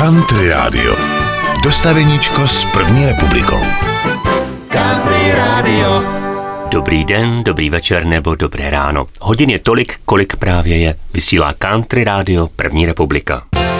Country Radio. Dostaveníčko s první republikou. Country Radio. Dobrý den, dobrý večer nebo dobré ráno. Hodin je tolik, kolik právě je. Vysílá Country Radio První republika.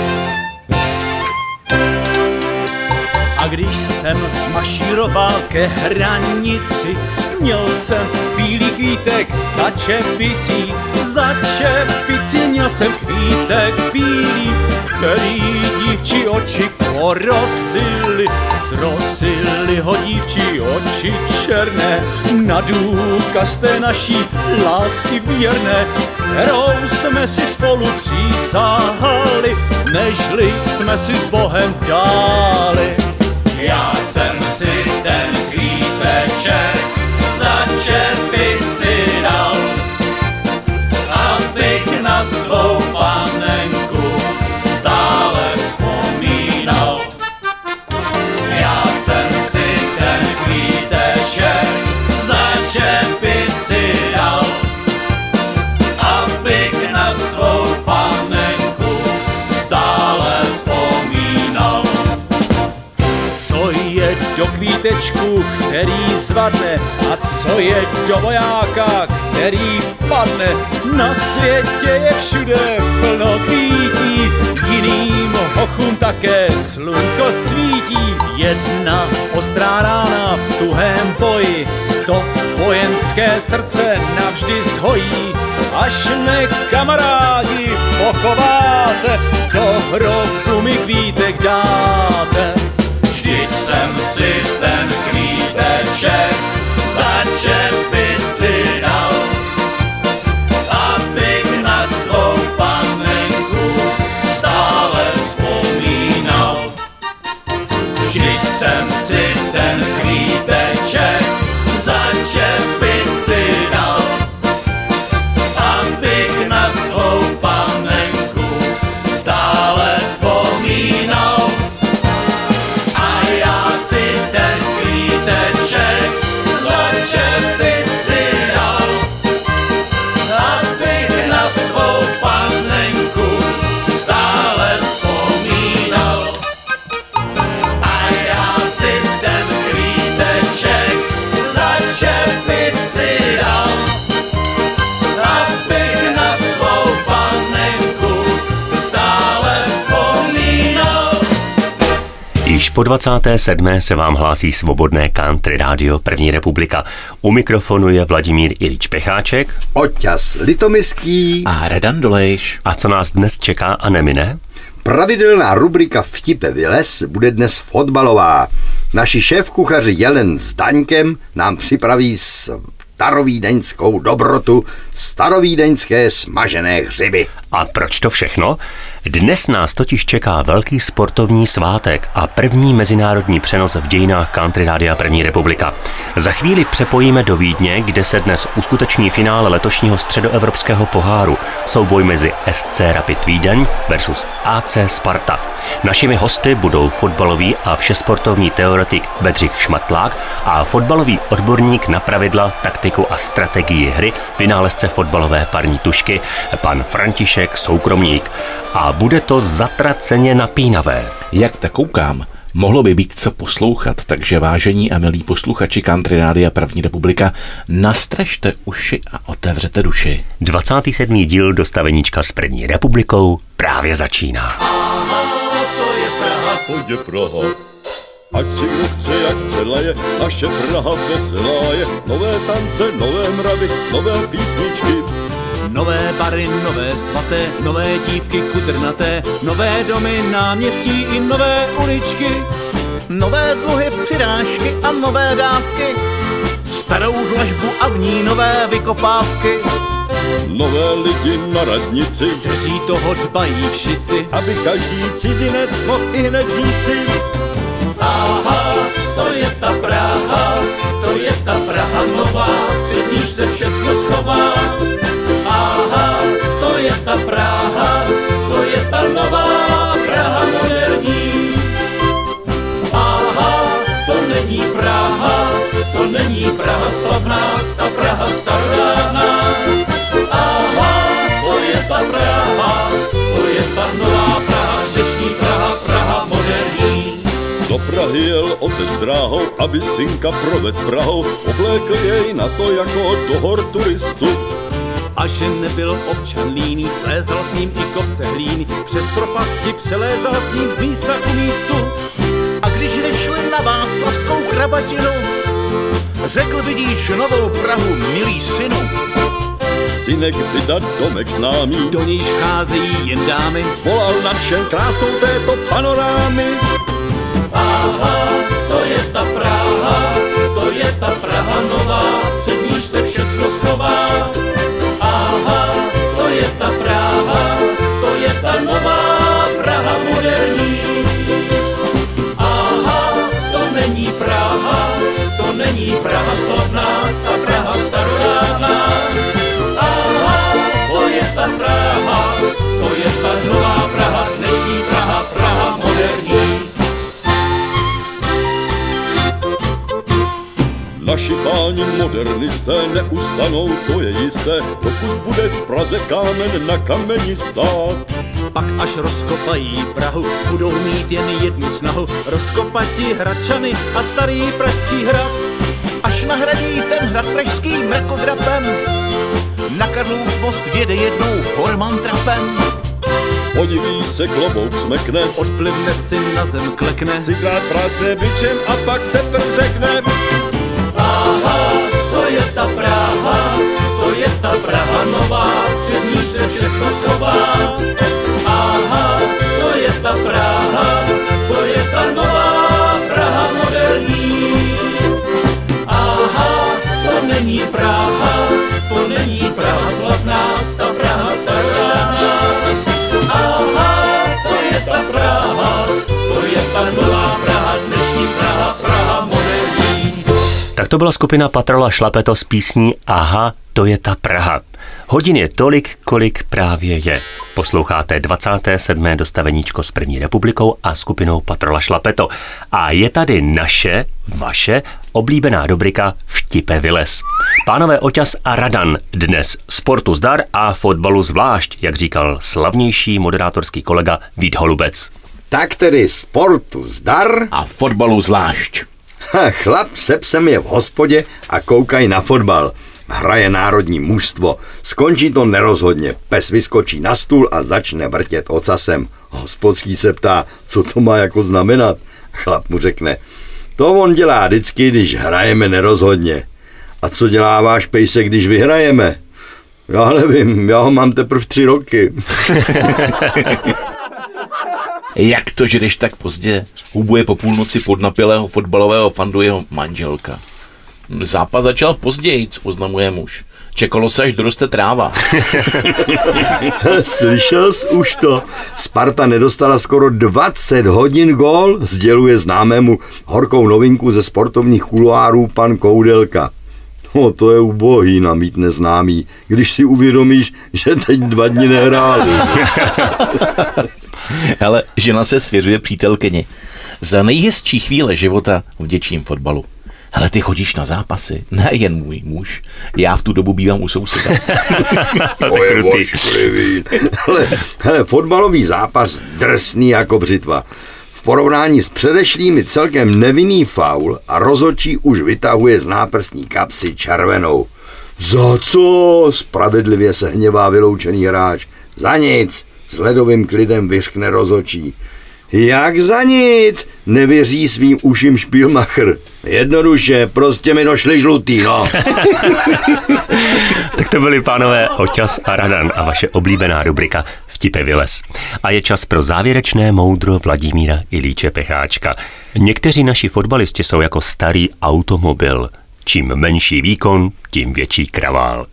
A když jsem mašíroval ke hranici, měl jsem bílý kvítek za čepicí. Za čepicí měl jsem kvítek bílý, který dívčí oči porosily. Zrosily ho dívčí oči černé, na důkaz té naší lásky věrné, kterou jsme si spolu přísahali, nežli jsme si s Bohem dali. Já jsem si ten kvíteček za čepici dal, abych na svou panenku stále vzpomínal. Já jsem si ten kvíteček za čepici dal, abych na svou panenku stále vzpomínal. Co je do kvítečku, který zvadne, a co je do vojáka, který padne. Na světě je všude plno kvítí, jiným hochům také slunko svítí. Jedna ostrá rána v tuhém boji to vojenské srdce navždy zhojí. Až mne kamarádi pochováte, do hrobu mi kvítek dáte. Vždyť jsem si ten kvíteček za čepici dal, abych na svou panenku stále vzpomínal. Vždyť jsem si ten kvíteček za čepici dal, abych na svou panenku stále vzpomínal. Ten kvíteček za čepici dal, abych na svou panenku stále vzpomínal. A já si ten kvíteček za čepici dal, abych na svou panenku stále vzpomínal. Již po 27. se vám hlásí svobodné Country Radio První republika. U mikrofonu je Vladimír Ilíč Pecháček, Oťas Litomyský a Radan Dolejš. A co nás dnes čeká a nemine? Pravidelná rubrika Vtipe vylez bude dnes fotbalová. Naši šéfkuchaři Jelen s Daňkem nám připraví starovídeňskou dobrotu, starovídeňské smažené hřiby. A proč to všechno? Dnes nás totiž čeká velký sportovní svátek a první mezinárodní přenos v dějinách Country Rádia První republika. Za chvíli přepojíme do Vídně, kde se dnes uskuteční finále letošního středoevropského poháru, souboj mezi SC Rapid Vídeň versus AC Sparta. Našimi hosty budou fotbalový a všesportovní teoretik Bedřich Šmatlák a fotbalový odborník na pravidla, taktiku a strategii hry, vynálezce fotbalové parní tušky, pan František Soukromník. A bude to zatraceně napínavé. Jak tak koukám, mohlo by být co poslouchat, takže vážení a milí posluchači Country Rádia První republika, nastražte uši a otevřete duši. 27. díl dostaveníčka s První republikou právě začíná. Aha, to je Praha, to je Praha. Ať si kdo chce, jak chce laje, naše Praha veselá je. Nové tance, nové mravy, nové písničky. Nové bary, nové svaté, nové dívky kudrnaté, nové domy, náměstí i nové uličky. Nové dluhy, přirážky a nové dávky, starou dlažbu a v ní nové vykopávky. Nové lidi na radnici, kteří toho dbají všici, aby každý cizinec mohl i hned říci. Aha, to je ta Praha, to je ta Praha nová, před níž se všecko schová. Aha, to je ta Praha, to je ta nová Praha moderní. Aha, to není Praha, to není Praha slavná, ta Praha starodávná. Aha, to je ta Praha, to je ta nová Praha, dnešní Praha, Praha jel otec dráhou, aby synka proved Prahou, oblékl jej na to jako do hor turistu. A že nebyl občan líný, slézal s ním i kopce hlíny, přes propasti přelézal s ním z místa ku místu. A když vyšli na Václavskou krabatinu, řekl, vidíš novou Prahu, milý synu. Synek vydat domek známý, Do níž vcházejí jen dámy, volal nadšen krásou této panorámy. Aha, to je ta Praha, to je ta Praha nová, před níž se všecko schová. Aha, to je ta Praha, to je ta nová Praha moderní. Aha, to není Praha, to není Praha slavná, ta Praha starodávná. Aha, to je ta Praha, to je ta nová Praha, dnešní Praha, Praha moderní. Naši páni modernisté neustanou, to je jisté, dokud bude v Praze kámen na kameni stát. pak až rozkopají Prahu, budou mít jen jednu snahu, rozkopati Hradčany a starý pražský hrad. Až nahradí ten hrad pražský mrakodrapem, na Karlův most vjede jednou Horman trapem. Podiví se, klobouk smekne, Odplivne si na zem, klekne, třikrát práskne bičem a pak teprv řekne: Aha, to je ta Praha, to je ta Praha nová, před níž se všechno schová. Aha, to je ta Praha, to je ta nová Praha moderní. Aha, to není Praha, to není Praha slavná, ta Praha starodávná. Aha, to je ta Praha, to je ta nová Praha, dnešní Praha, Praha moderní. Tak to byla skupina Patrola Šlapeto s písní Aha, to je ta Praha. Hodin je tolik, kolik právě je. Posloucháte 27. dostaveníčko s První republikou a skupinou Patrola Šlapeto. A je tady naše, vaše oblíbená rubrika Vtipe vylez. Pánové Oťas a Radan dnes sportu zdar a fotbalu zvlášť, jak říkal slavnější moderátorský kolega Vít Holubec. Tak tedy sportu zdar A fotbalu zvlášť. Chlap se psem je v hospodě a koukají na fotbal. Hraje národní mužstvo. Skončí to nerozhodně. Pes vyskočí na stůl a začne vrtět ocasem. Hospodský se ptá, co to má jako znamenat. Chlap mu řekne: to on dělá vždycky, když hrajeme nerozhodně. A co dělá váš pejsek, když vyhrajeme? Já nevím, já ho mám teprve 3 roky. Jak to, že jdeš tak pozdě? Hubuje po půlnoci podnapilého fotbalového fandu jeho manželka. Zápas začal později, oznamuje muž. Čekalo se, až doroste tráva. Slyšel jsi už to? Sparta nedostala skoro 20 hodin gól, sděluje známému horkou novinku ze sportovních kuloárů pan Koudelka. No, to je ubohý namít neznámý, když si uvědomíš, že teď 2 dny nehráli. Ale žena se svěřuje přítelkyni. Za nejhezčí chvíle života vděčím fotbalu. Hele, ty chodíš na zápasy, nejen můj muž. Já v tu dobu bývám u souseda. To je ošklivý. Hele, fotbalový zápas drsný jako břitva. V porovnání s předešlými celkem nevinný faul a rozhodčí už vytahuje z náprstní kapsy červenou. Za co? Spravedlivě se hněvá vyloučený hráč. Za nic. S ledovým klidem vyřkne rozhodčí. Jak za nic? Nevěří svým uším Špílmacher. Jednoduše, prostě mi došli žlutý, no. Tak to byli pánové Oťas a Radan a vaše oblíbená rubrika Vtipe vylez. A je čas pro závěrečné moudro Vladimíra Ilíče Pecháčka. Někteří naši fotbalisti jsou jako starý automobil. Čím menší výkon, tím větší kravál.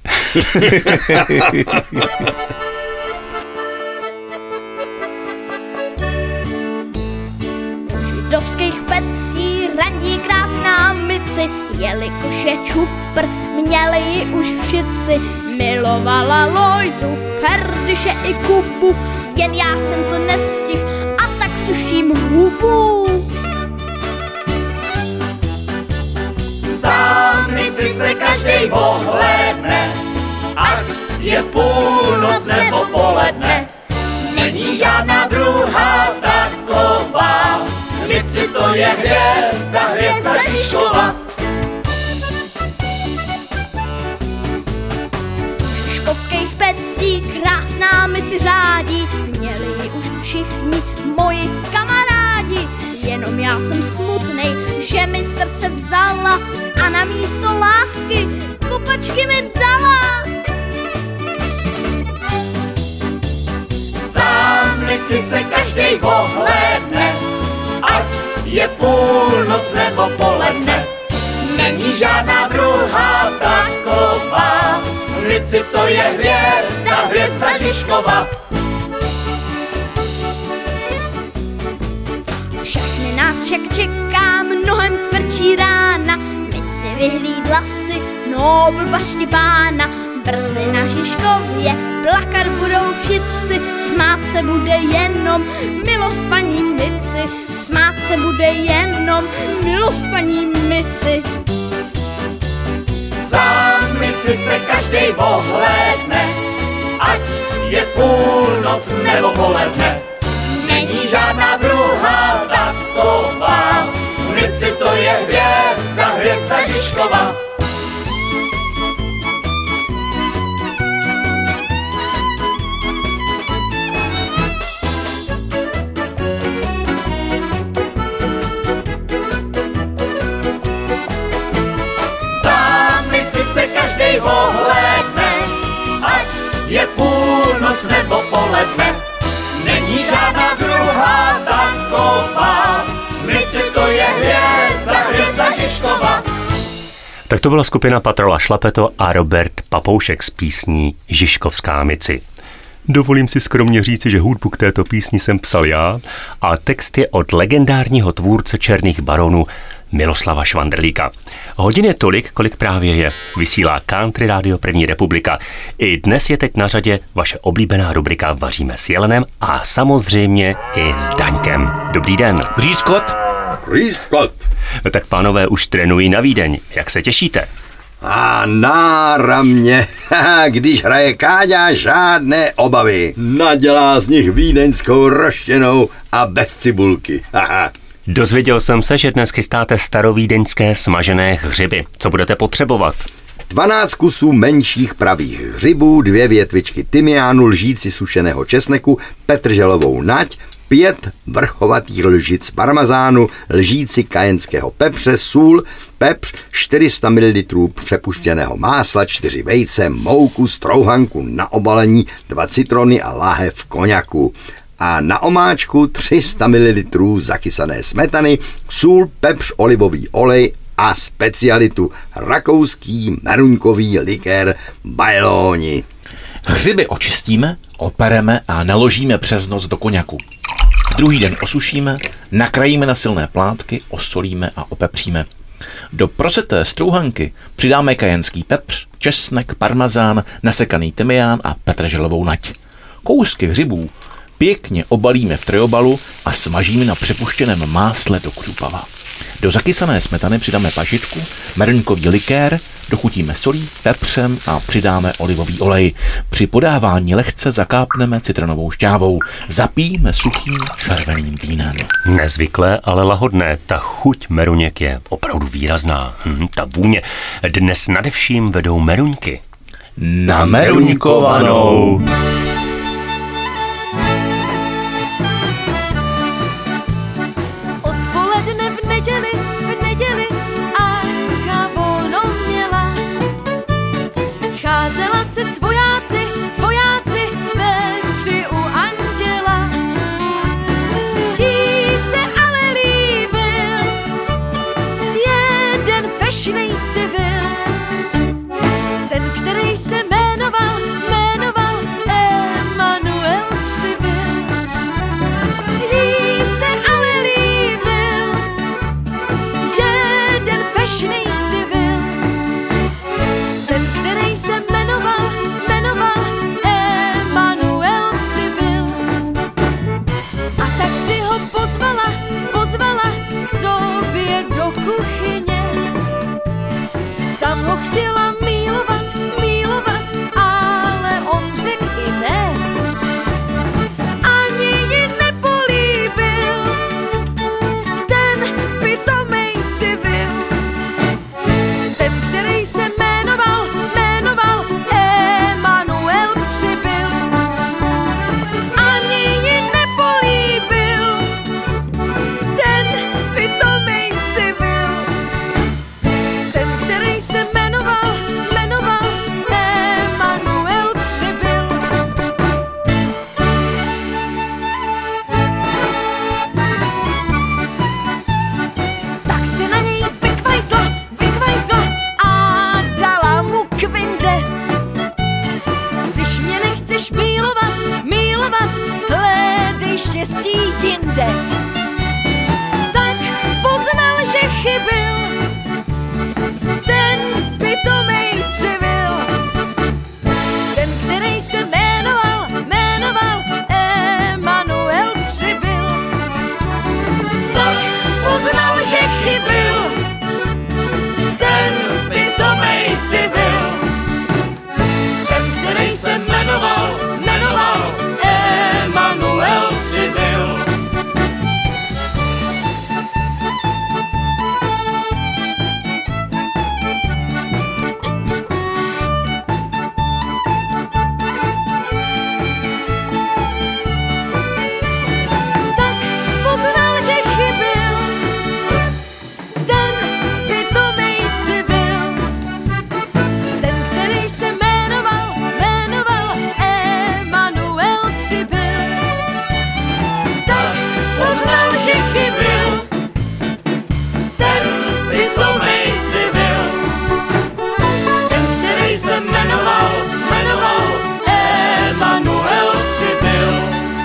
Židovských pecí randí krásná myci, jelikož je čupr, měli ji už všici. Milovala Lojzu, Ferdyše i Kubu, jen já jsem to nestihl a tak suším hubu. Zámnici se každej ohlédne, ať je půlnoc nebo poledne. Není žádná druhá taková, věci to to je hvězda Žižkova. V žižkovských pecích krásná myci řádí, měli ji už všichni moji kamarádi. Jenom já jsem smutnej, že mi srdce vzala a na místo lásky kopačky mi dala. Za myci se každej ohlédne, ať je půlnoc nebo poledne. Není žádná druhá taková, myci to je hvězda Žižkova. Všechny nás však čeká mnohem tvrdší rána, myci vyhlídla si Nobl Baštibána. Brzy na Žižkově plakat budou všichni, smát se bude jenom milost paní Mici, smát se bude jenom milost paní Mici. Za myci se každej ohlédne, ať je půlnoc nebo poledne. Není žádná druhá taková, myci to je hvězda Žižkova. Se každej ohlédne, ať je půlnoc nebo poledne. Není žádná druhá taková, myci to je hvězda Žižkova. Tak to byla skupina Patrola Šlapeto a Robert Papoušek s písní Žižkovská Mici. Dovolím si skromně říci, že hudbu k této písni jsem psal já a text je od legendárního tvůrce Černých baronů Miloslava Švandrlíka. Hodin je tolik, kolik právě je. Vysílá Country Radio První republika. I dnes je teď na řadě vaše oblíbená rubrika Vaříme s Jelenem a samozřejmě i s Daňkem. Dobrý den. Rýskot. Tak pánové už trénují na Vídeň. Jak se těšíte? A náramně, když hraje Káďa, žádné obavy. Nadělá z nich vídeňskou roštěnou a bez cibulky. Dozvěděl jsem se, že dnes chystáte starovídeňské smažené hřiby. Co budete potřebovat? 12 kusů menších pravých hřibů, 2 větvičky tymiánu, lžíci sušeného česneku, petrželovou nať, 5 vrchovatých lžic parmazánu, lžíci kajenského pepře, sůl, pepř, 400 ml přepuštěného másla, 4 vejce, mouku, strouhanku na obalení, 2 citrony a láhev koňaku. A na omáčku 300 ml zakysané smetany, sůl, pepř, olivový olej a specialitu rakouský meruňkový likér Bajlóni. Hřiby očistíme, opereme a naložíme přes noc do koňaku. Druhý den osušíme, nakrajíme na silné plátky, osolíme a opepříme. Do proseté strouhanky přidáme kajenský pepř, česnek, parmazán, nasekaný tymián a petrželovou nať. Kousky hřibů pěkně obalíme v trejobalu a smažíme na přepuštěném másle do křupava. Do zakysané smetany přidáme pažitku, meruňkový likér, dochutíme solí, pepřem a přidáme olivový olej. Při podávání lehce zakápneme citronovou šťávou. Zapijíme suchým červeným vínem. Nezvyklé, ale lahodné. Ta chuť meruněk je opravdu výrazná. Ta vůně. Dnes nadevším vedou meruňky. Na meruňkovanou. V neděli Anka volno měla. Scházela se svojáci ve hři u anděla. Jí se ale líbil jeden fešnej civil, ten, který se jmenoval Emanuel Přibyl. Jí se ale líbil jinde. Tak poznal, že chybil ten pitomej civil, ten, který se jmenoval Emanuel Přibyl. Tak poznal, že chybil ten pitomej civil, ten, který se jmenoval Emanuel Přibyl. Tak poznal, že chybil ten pitomej civil, ten, který se jmenoval Emanuel Přibyl. Tak poznal, že chybil ten pitomej civil, ten, který se jmenoval Emanuel Přibyl.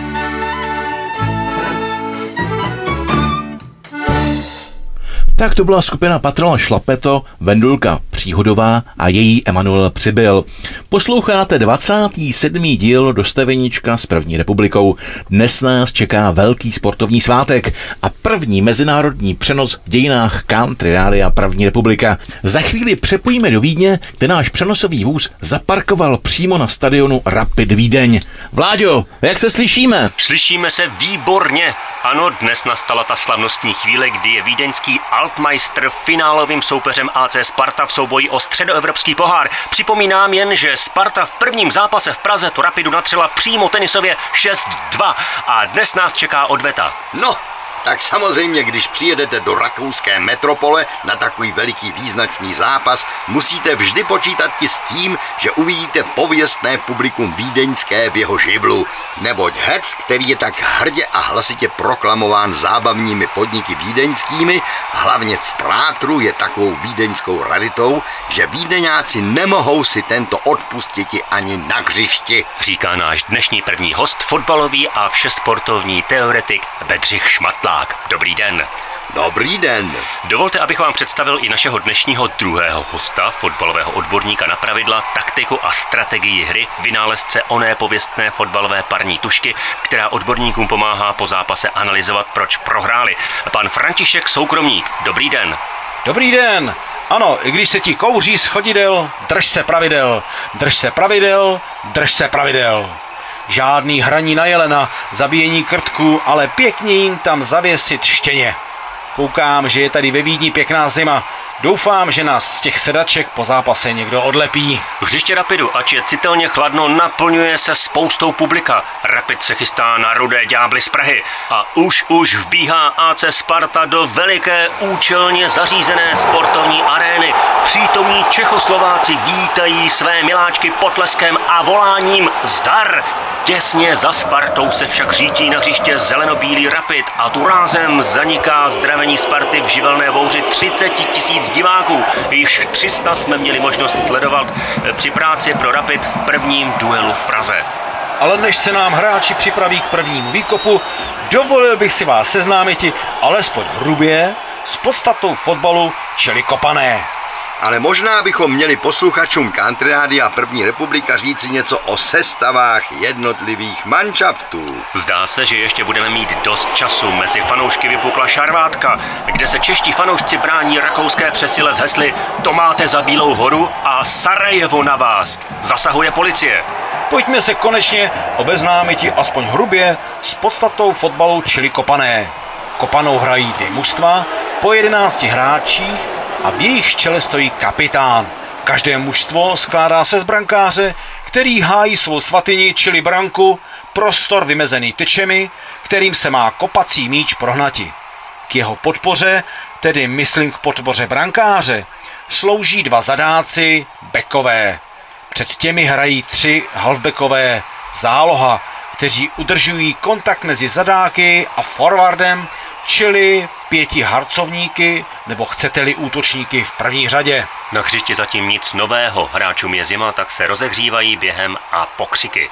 Tak to byla skupina Patrona Šlapeto, Vendulka Příhodová a její Emanuel Přibyl. Posloucháte 27. díl Dostaveníčka s první republikou. Dnes nás čeká velký sportovní svátek a první mezinárodní přenos v dějinách Country Rádia první republika. Za chvíli přepojíme do Vídně, kde náš přenosový vůz zaparkoval přímo na stadionu Rapid Vídeň. Vláďo, jak se slyšíme? Slyšíme se výborně. Ano, dnes nastala ta slavnostní chvíle, kdy je vídeňský Altmeister finálovým soupeřem AC Sparta v souboji o středoevropský pohár. Připomínám jen, že Sparta v prvním zápase v Praze tu Rapidu natřela přímo tenisově 6-2 a dnes nás čeká odveta. No, tak samozřejmě, když přijedete do rakouské metropole na takový veliký význačný zápas, musíte vždy počítat s tím, že uvidíte pověstné publikum vídeňské v jeho živlu. Neboť hec, který je tak hrdě a hlasitě proklamován zábavními podniky vídeňskými, hlavně v Prátru je takovou vídeňskou raritou, že vídeňáci nemohou si tento odpustiti ani na hřišti. Říká náš dnešní první host, fotbalový a všesportovní teoretik Bedřich Šmatlák. Dobrý den. Dobrý den. Dovolte, abych vám představil i našeho dnešního druhého hosta, fotbalového odborníka na pravidla, taktiku a strategii hry, vynálezce oné pověstné fotbalové parní tušky, která odborníkům pomáhá po zápase analyzovat, proč prohráli. Pan František Soukromník. Dobrý den. Dobrý den. Ano, i když se ti kouří z chodidel, drž se pravidel. Drž se pravidel, drž se pravidel. Žádný hraní na jelena, zabíjení krtků, ale pěkně jim tam zavěsit štěně. Koukám, že je tady ve Vídni pěkná zima. Doufám, že nás z těch sedaček po zápase někdo odlepí. Hřiště Rapidu, ač je citelně chladno, naplňuje se spoustou publika. Rapid se chystá na rudé ďábly z Prahy. A už vbíhá AC Sparta do veliké účelně zařízené sportovní arény. Přítomní Čechoslováci vítají své miláčky potleskem a voláním zdar. Těsně za Spartou se však řítí na hřiště zelenobílý Rapid a tu rázem zaniká zdravení Sparty v živelné bouři 30 000 diváků. Již 300 jsme měli možnost sledovat při práci pro Rapid v prvním duelu v Praze. Ale než se nám hráči připraví k prvnímu výkopu, dovolil bych si vás seznámit alespoň hrubě s podstatou fotbalu, čili kopané. Ale možná bychom měli posluchačům Country Rádia první republika říci něco o sestavách jednotlivých manšaftů. Zdá se, že ještě budeme mít dost času. Mezi fanoušky vypukla šarvátka, kde se čeští fanoušci brání rakouské přesile s hesly "To máte za Bílou horu" a "Sarajevo na vás". Zasahuje policie. Pojďme se konečně obeznámit aspoň hrubě s podstatou fotbalu, čili kopané. Kopanou hrají dvě mužstva po 11 hráčích a v jejich čele stojí kapitán. Každé mužstvo skládá se z brankáře, který hájí svou svatyni, čili branku, prostor vymezený tyčemi, kterým se má kopací míč prohnati. K jeho podpoře, tedy myslím k podpoře brankáře, slouží dva zadáci, bekové. Před těmi hrají 3 halfbackové, záloha, kteří udržují kontakt mezi zadáky a forwardem, čili 5 harcovníky, nebo chcete-li útočníky v první řadě. Na hřišti zatím nic nového, hráčům je zima, tak se rozehřívají během a pokřiky.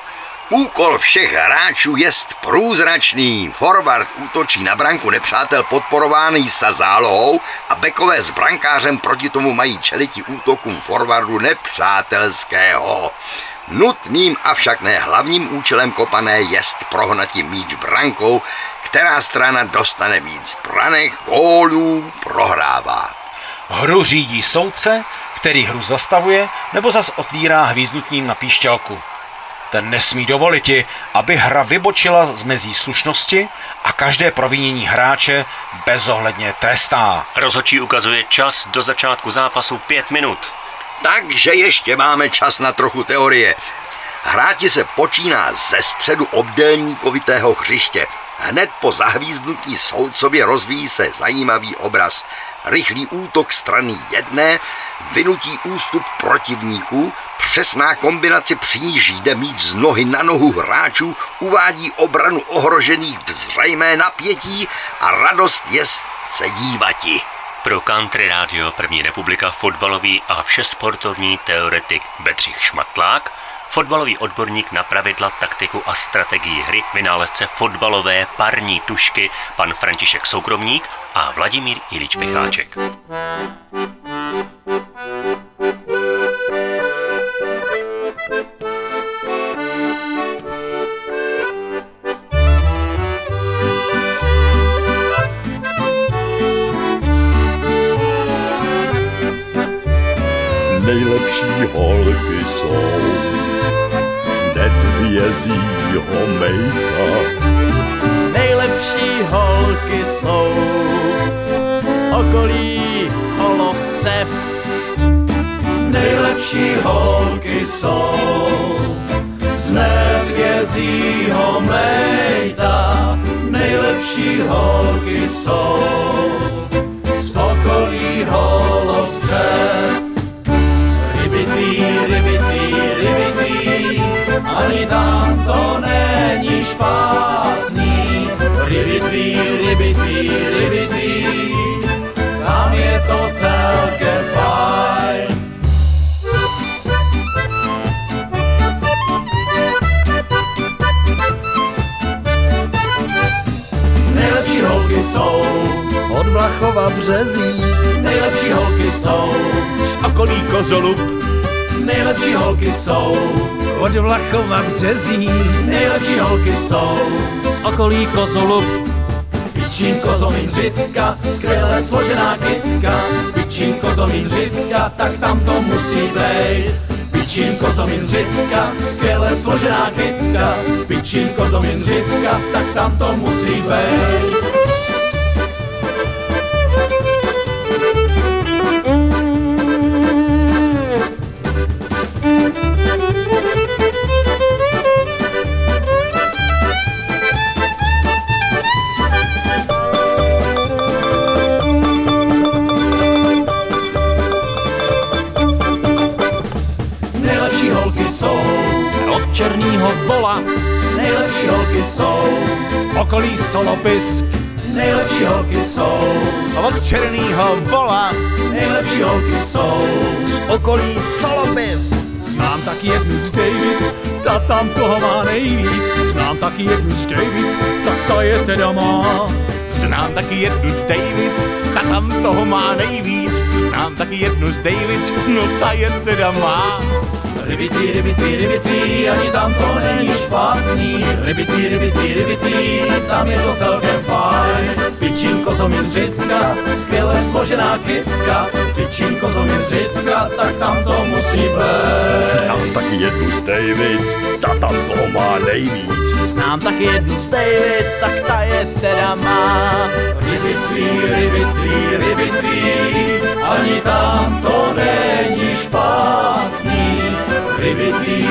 Úkol všech hráčů jest průzračný. Forward útočí na branku nepřátel podporovaný sa zálohou a bekové s brankářem proti tomu mají čeliti útokům forwardu nepřátelského. Nutným, avšak ne hlavním účelem kopané jest prohnati míč brankou, která strana dostane víc branek, gólů, prohrává. Hru řídí soudce, který hru zastavuje nebo zas otvírá hvízdnutím na píšťalku. Ten nesmí dovoliti, aby hra vybočila z mezí slušnosti a každé provinění hráče bezohledně trestá. Rozhodčí ukazuje čas do začátku zápasu 5 minut. Takže ještě máme čas na trochu teorie. Hráti se počíná ze středu obdélníkovitého hřiště. Hned po zahvízdnutí soudcově rozvíjí se zajímavý obraz. Rychlý útok strany jedné, vynutí ústup protivníků, přesná kombinace, při níž jde míč z nohy na nohu hráčů, uvádí obranu ohrožených v zřejmé napětí a radost jest se dívati. Pro Country Radio První republika fotbalový a všesportovní teoretik Bedřich Šmatlák, fotbalový odborník na pravidla, taktiku a strategii hry, vynálezce fotbalové parní tušky pan František Soukromník a Vladimír Ilíč Picháček. Nejlepší holky jsou z nedvězího mejka. Nejlepší holky jsou z okolí Holostřev. Nejlepší holky jsou z medvězího mejta. Nejlepší holky jsou z okolí Holostřev. Rybitví, ani tam to není špatný. Rybitví, tam je to celkem fajn. Nejlepší holky jsou Od Vlachova Březí, nejlepší holky jsou z okolí Kozolub. nejlepší holky jsou Od Vlachova Březí, nejlepší holky jsou z okolí Kozolub. Pičín kozomín řitka, skvěle složená kytka. Pičín kozomín řitka, tak tam to musí bejt. Pičín kozomín řitka, skvěle složená kytka. Pičín kozomín řitka, tak tam to musí bejt. Od Černýho Vola, Nejlepší holky jsou z okolí Solopisk. nejlepší holky jsou Od Černýho Vola, nejlepší holky jsou z okolí Solopis. Znám taky jednu z Davids, ta tam toho má nejvíc. Znám taky jednu z Davids, tak ta je teda má. Znám taky jednu z Davids, ta tam toho má nejvíc. Znám taky jednu z Davids, no ta je teda má. Rybitví, ani tam to není špatný. Rybitví, tam je to celkem fajn. Pičín kozomín řitka, skvěle složená kytka. Pičín kozomín řitka, tak tam to musí být. Znám taky jednu z Davids, ta tam toho má nejvíc. Znám taky jednu z Davids, tak ta je teda má. Rybitví, ani tam to není špatný. Rybitví,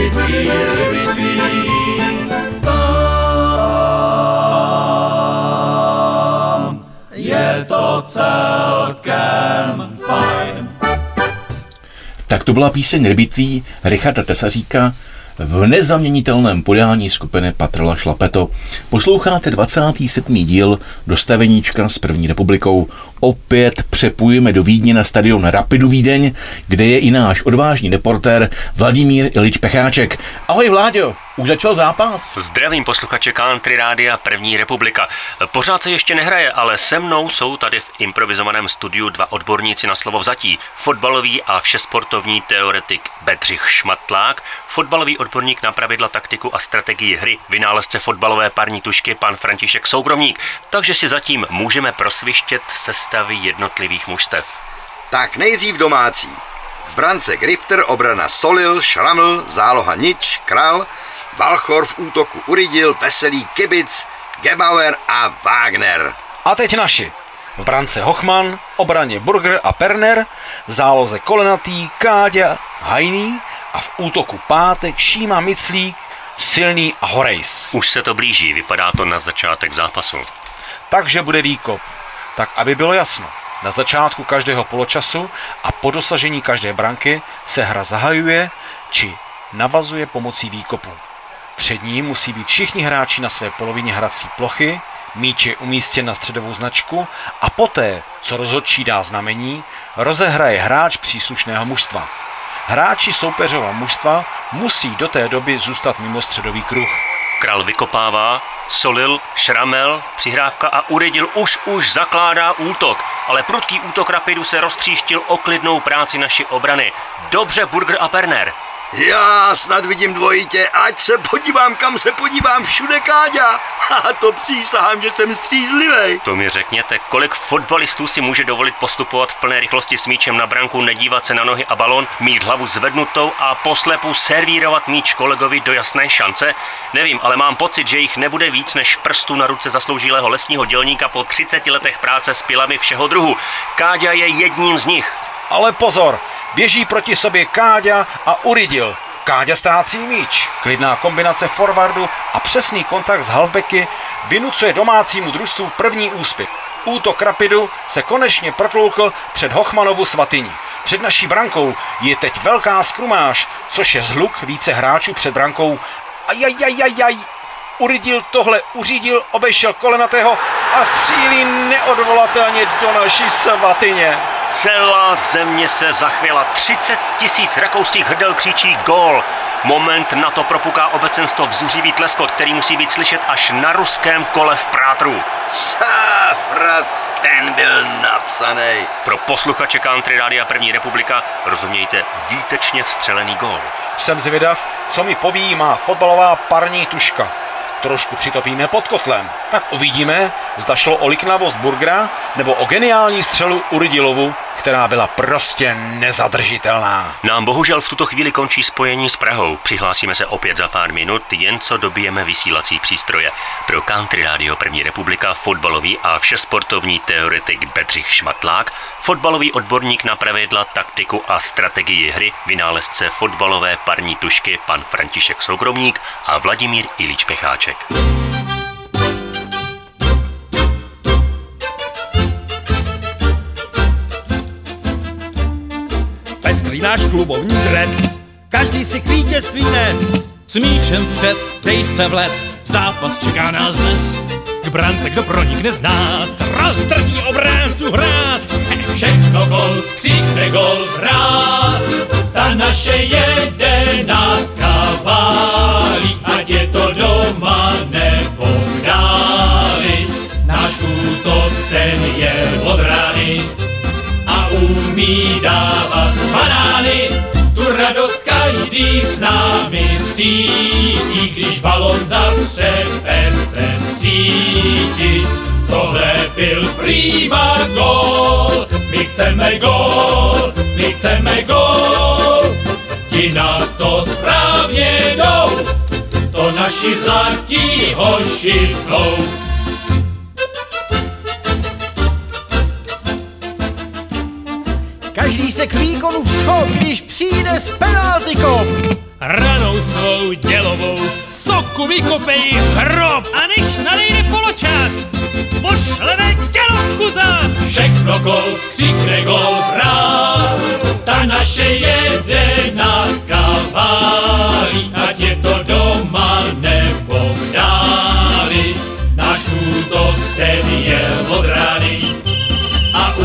tam je to celkem fajn. Tak to byla píseň Rybitví Richarda Tesaříka v nezaměnitelném podání skupiny Patrla Šlapeto. Posloucháte 27. díl Dostaveníčka s První republikou opět přepojíme do Vídně na stadion Rapidu Vídeň, kde je i náš odvážný reportér Vladimír Ilič Pecháček. Ahoj Vláďo, už začal zápas. Zdravím posluchače Country Rádia První republika. Pořád se ještě nehraje, ale se mnou jsou tady v improvizovaném studiu dva odborníci na slovo vzatí. Fotbalový a všesportovní teoretik Bedřich Šmatlák, fotbalový odborník na pravidla, taktiku a strategii hry, vynálezce fotbalové parní tušky pan František Soukromník. Takže si zatím můžeme prosvištět sestavy jednotlivých mužstev. Tak nejdřív domácí. V brance Grifter, obrana Solil, Šraml, záloha Nič, Kral, Valchor v útoku Uridil, Veselý, Kibic, Gebauer a Wagner. A teď naši. V brance Hochman, v obraně Burger a Perner, v záloze Kolenatý, Káďa, Hajný a v útoku Pátek, Šíma, Miclík, Silný a Horejs. Už se to blíží, vypadá to na začátek zápasu. Takže bude výkop. Tak aby bylo jasno, na začátku každého poločasu a po dosažení každé branky se hra zahajuje či navazuje pomocí výkopu. Před ním musí být všichni hráči na své polovině hrací plochy, míč je umístěn na středovou značku a poté, co rozhodčí dá znamení, rozehraje hráč příslušného mužstva. Hráči soupeřova mužstva musí do té doby zůstat mimo středový kruh. Kral vykopává, Solil, Šramel, přihrávka a Uridil už zakládá útok, ale prudký útok Rapidu se roztříštil o klidnou práci naší obrany. Dobře Burger a Perner. Já snad vidím dvojitě, ať se podívám, kam se podívám, všude Káďa. A to přísahám, že jsem střízlivej. To mi řekněte, kolik fotbalistů si může dovolit postupovat v plné rychlosti s míčem na branku, nedívat se na nohy a balón, mít hlavu zvednutou a poslepu servírovat míč kolegovi do jasné šance? Nevím, ale mám pocit, že jich nebude víc než prstů na ruce zasloužilého lesního dělníka po 30 letech práce s pilami všeho druhu. Káďa je jedním z nich. Ale pozor, běží proti sobě Káďa a Uridil. Káďa ztrácí míč. Klidná kombinace forwardu a přesný kontakt s halfbacky vynucuje domácímu družstvu první úspěch. Útok Rapidu se konečně protloukl před Hochmanovu svatyní. Před naší brankou je teď velká skrumáž, což je zhluk více hráčů před brankou. Ajajajajaj. Uridil tohle uřídil, obešel Kolenatého a střílí neodvolatelně do naší svatyně. Celá země se zachvěla, 30 000 rakouských hrdel křičí gól. Moment na to propuká obecenstvo vzuřivý tleskot, který musí být slyšet až na ruském kole v Prátru. Sáfra, ten byl napsaný. Pro posluchače Country Rádia První republika rozumějte výtečně vstřelený gól. Jsem zvědav, co mi poví má fotbalová parní tuška. Trošku přitopíme pod kotlem. Tak uvidíme, zda šlo o liknavost Burgera nebo o geniální střelu Uridilovu, která byla prostě nezadržitelná. Nám bohužel v tuto chvíli končí spojení s Prahou. Přihlásíme se opět za pár minut, jen co dobijeme vysílací přístroje. Pro Country Rádio První republika fotbalový a všesportovní teoretik Bedřich Šmatlák, fotbalový odborník na pravidla, taktiku a strategii hry, vynálezce fotbalové parní tušky pan František Soukromník a Vladimír Ilič Pecháček. Pestrý náš klubovní dres, každý si k vítězství nes. S míčem před, dej se vlet, zápas čeká nás dnes. K brance, kdo pronikne z nás, rozdrtí obránců hráz. Všechno gol, skříkne gol, hráz. Ta naše jedenáctka válí, ať je to doma nebo v dáli. Náš útok, ten je od rány a umí dávat banány. Tu radost každý s námi cítí, když balon zatřepe se v síti. Tohle byl prima gól, my chceme gól, my chceme gól. Ti na to správně jdou, to naši zlatí hoši jsou. Každý se k výkonu vzchop, když přijde z penalty kop. Ranou svou dělovou soku vykopej hrob a než nadejde poločas, pošleme dělovku zas. Všechno gol, skříkne gol, vráz, ta naše jedenáctka válí, ať je to doma nebo v dáli. Náš útok, ten je od rány a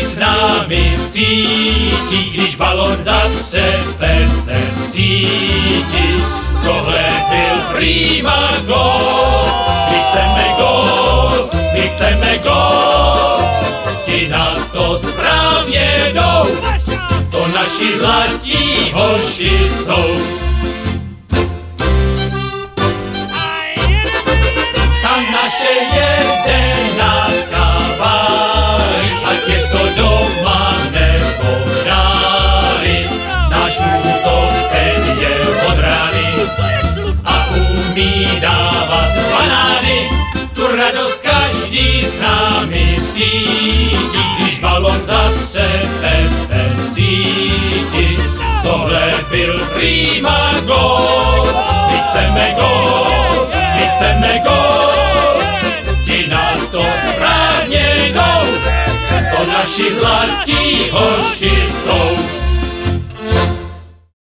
s námi cítí, když balon zatřepe se v síti. Tohle byl prima gól, my chceme gól, my chceme gól. Ti na to správně jdou, to naši zlatí hoši jsou. Ta naše jedenáctka várí, ať je to doma nebo dáry. Náš útok ten je od rány a umí dávat banány. Tu radost každý s námi cítí, když balon zatřepe se v síti. Tohle byl prima gól, my chceme gól, my chceme gól. Ti na to správně jdou, to naši zlatí hoši jsou.